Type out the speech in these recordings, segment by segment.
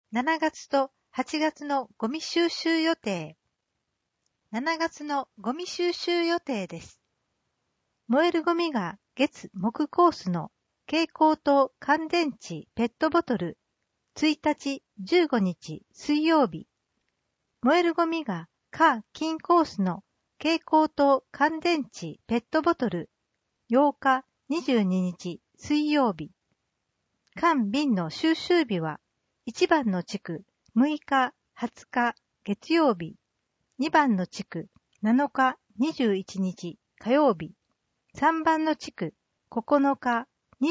7月と8月のゴミ収集予定。7月のゴミ収集予定です。燃えるゴミが月木コースの蛍光灯乾電池ペットボトル1日15日水曜日。燃えるゴミが火金コースの蛍光灯乾電池ペットボトル8日22日水曜日。缶瓶の収集日は1番の地区6日20日月曜日、2番の地区7日21日火曜日、3番の地区9日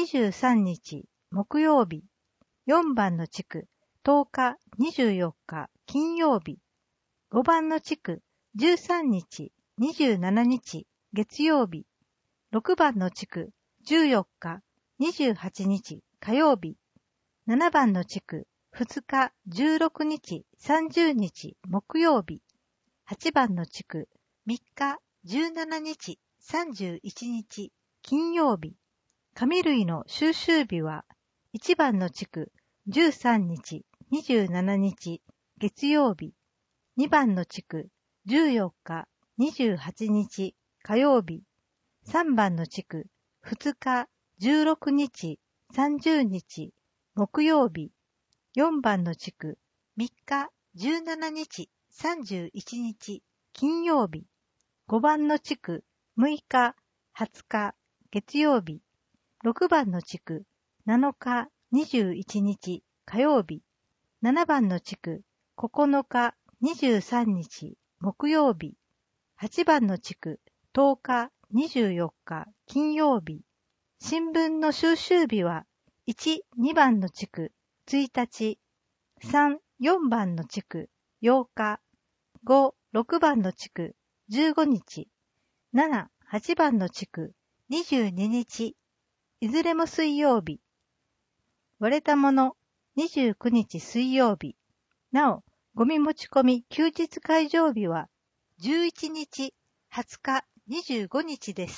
23日木曜日、4番の地区10日24日金曜日、5番の地区13日27日月曜日、6番の地区14日28日火曜日、7番の地区2日16日30日木曜日、8番の地区3日17日31日金曜日。紙類の収集日は1番の地区13日27日月曜日、2番の地区14日28日火曜日、3番の地区2日16日30日木曜日、4番の地区3日17日31日金曜日、5番の地区6日20日月曜日、6番の地区7日21日火曜日、7番の地区9日23日木曜日、8番の地区10日24日金曜日。新聞の収集日は1、2番の地区1日、3、4番の地区8日、5、6番の地区15日、7、8番の地区22日、いずれも水曜日。割れたもの29日水曜日。なお、ゴミ持ち込み休日会場日は11日、20日、25日です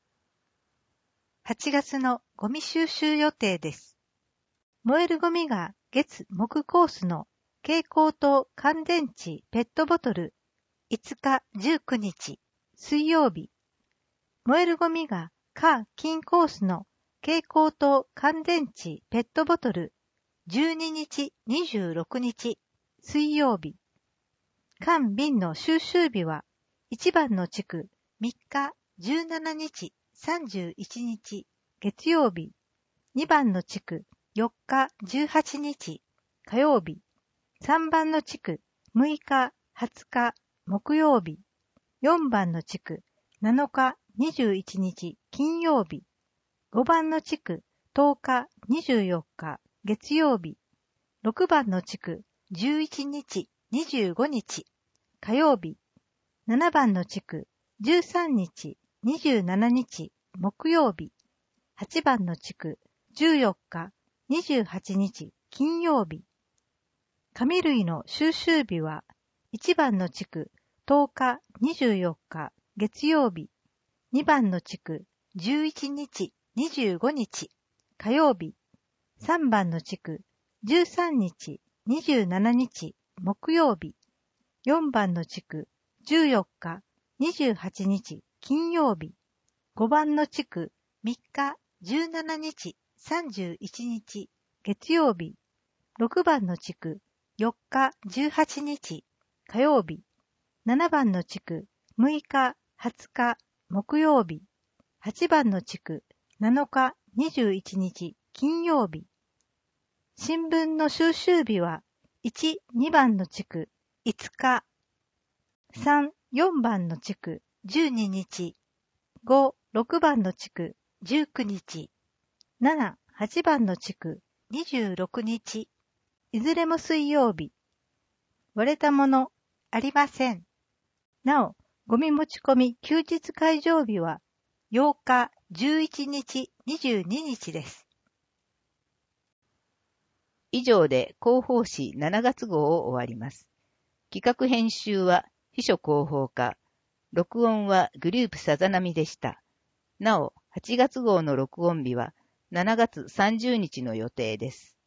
。8月のゴミ収集予定です。燃えるゴミが月木コースの蛍光灯乾電池ペットボトル5日19日水曜日。燃えるゴミが火金コースの蛍光灯乾電池ペットボトル12日26日水曜日。缶瓶の収集日は1番の地区3日17日31日月曜日、2番の地区4日18日火曜日、3番の地区6日20日木曜日、4番の地区7日21日金曜日、5番の地区10日24日月曜日、6番の地区11日25日火曜日、7番の地区13日27日木曜日、8番の地区14日28日金曜日。紙類の収集日は1番の地区10日24日月曜日、2番の地区11日25日火曜日、3番の地区13日27日木曜日、4番の地区14日28日金曜日、5番の地区3日17日31日月曜日、6番の地区4日18日火曜日、7番の地区6日20日木曜日、8番の地区7日21日金曜日。新聞の収集日は1、2番の地区5日、3、4番の地区12日、5、6番の地区19日、7、8番の地区26日、いずれも水曜日。割れたものありません。なお、ゴミ持ち込み休日会場日は8日、11日、22日です。 以上で広報誌7月号を終わります。企画編集は秘書広報課、録音はグループさざなみでした。なお、8月号の録音日は7月30日の予定です。